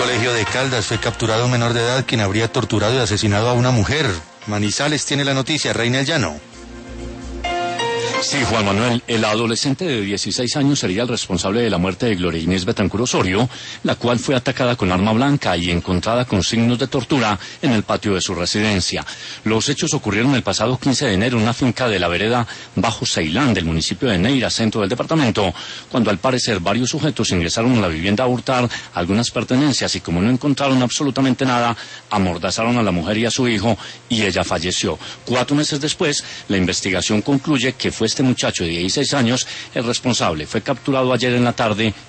colegio de Caldas fue capturado un menor de edad quien habría torturado y asesinado a una mujer. Manizales tiene la noticia, Reina el Llano. Sí, Juan Manuel, el adolescente de 16 años sería el responsable de la muerte de Gloria Inés Betancur Osorio, la cual fue atacada con arma blanca y encontrada con signos de tortura en el patio de su residencia. Los hechos ocurrieron el pasado 15 de enero en una finca de la vereda Bajo Ceilán del municipio de Neira, centro del departamento, cuando al parecer varios sujetos ingresaron a la vivienda a hurtar algunas pertenencias y como no encontraron absolutamente nada, amordazaron a la mujer y a su hijo y ella falleció. 4 meses después, la investigación concluye que fue este muchacho de 16 años el responsable. Fue capturado ayer en la tarde